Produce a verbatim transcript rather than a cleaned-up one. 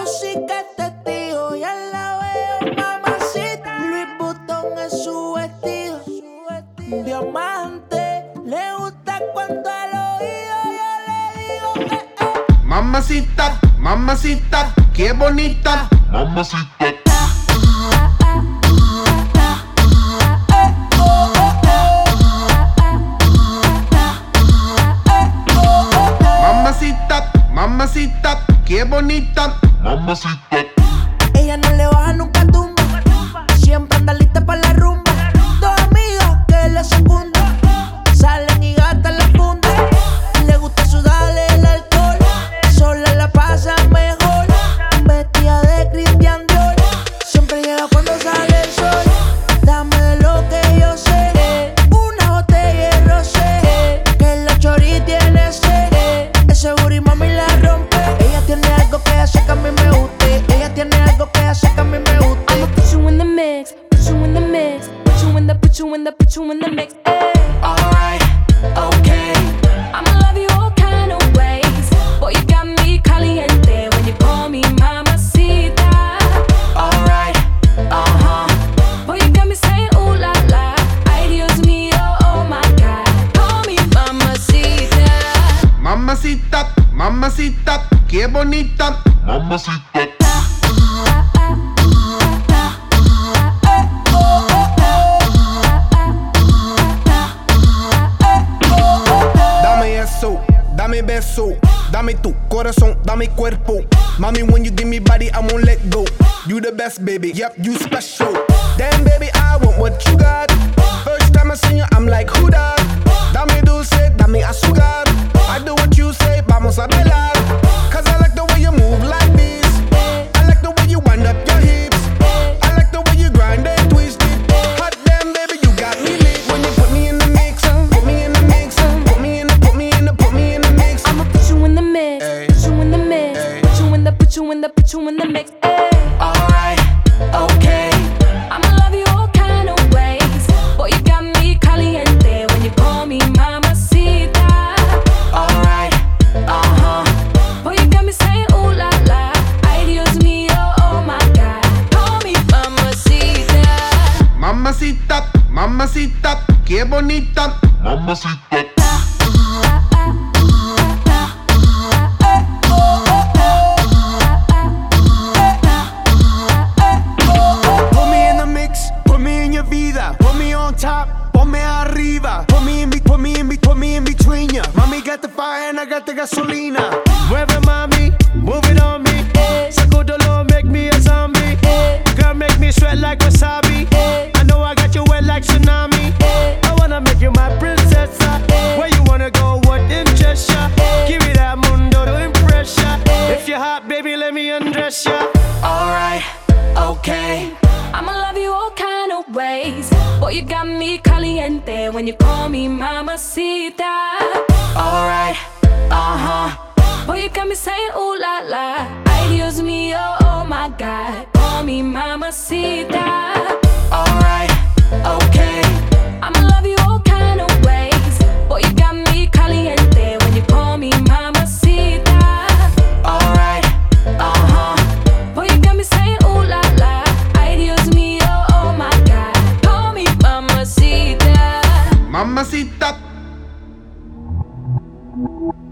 música es testigo, ya la veo, mamacita. Louis Vuitton es su vestido, diamante. Le gusta cuando al oído yo le digo eh, eh. Mamacita, mamacita, qué bonita. Mamacita. Mamacita, mamacita, qué bonita. Mamacita. Ella no le baja nunca tumba, siempre anda lista para la rumba. Dos amigas que le secundan, salen y gastan la funda. Le gusta sudarle el alcohol, sola la pasa mejor. Vestida de Christian Dior, siempre llega cuando sale el sol. Dame de lo que yo sé, una botella de rosé, que la chori tiene sed. Ese booty mami la rompe. Ella tiene algo que hace que a mí me guste. Ella tiene algo que hace que a mí me guste. I'ma put you in the mix, put you in the mix, put you in the, put you in the, put you in the mix. Ay. Alright, okay. I'ma love you all kind of ways. Boy, you got me caliente when you call me mamacita. Alright, uh-huh. Boy, you got me saying ooh la la. Ay, Dios mío, oh my God. Call me mamacita. Mamacita, mamacita, qué bonita. Mamacita. Dame eso, dame beso, dame tu corazón, dame cuerpo. Mami, when you give me body, I won't let go. You the best, baby, yep, you special. Damn, baby, I want what you got. First time I see you, I'm like, who that? Dame dulce, dame azúcar. I do what you say, vamos a bailar. Cause I like the way you move like this. I like the way you wind up your hips. I like the way you grind and twist it. Hot damn, baby, you got me lit. When you put me in the mix, put me in the mix, put me in the, put me in the, put me in the mix. I'ma put you in the mix, Ay. put you in the mix, Ay. put you in the, put you in the, put you in the mix. Ay. Alright, okay. I'ma love you all kind of ways. Boy, you got me caliente when you call me mamacita. Alright, uh-huh. Boy, you got me saying ooh la la. Ay, Dios mío, oh my God. Call me mamacita. Mamacita, mamacita, qué bonita. Mamacita. Put me in the mix, put me in your vida. Put me on top, ponme arriba. Put me in, be- put me in, be- put me in between ya. Mommy got the fire and I got the gasolina. Mueve mami, move it on me. Sacudolo, make me a zombie. Girl, make me sweat like wasabi. I know I got you wet like tsunami. I wanna make you my princess. Where you wanna go, what interests ya? Give me that mundo to impress ya. If you're hot, baby, let me undress ya. Alright, okay. I'ma love you all kind of ways. Boy, you got me caliente when you call me mamacita. Alright, uh-huh. Boy, you got me saying ooh la la. Ay, Dios mío, oh my God. Call me mamacita. Alright, okay. I'ma love you all kind of ways. Boy, you got me caliente when you call me mamacita. Alright, uh-huh. Boy, you got me saying ooh la la. Ay, Dios mío, oh my God. Call me mamacita. Mamacita.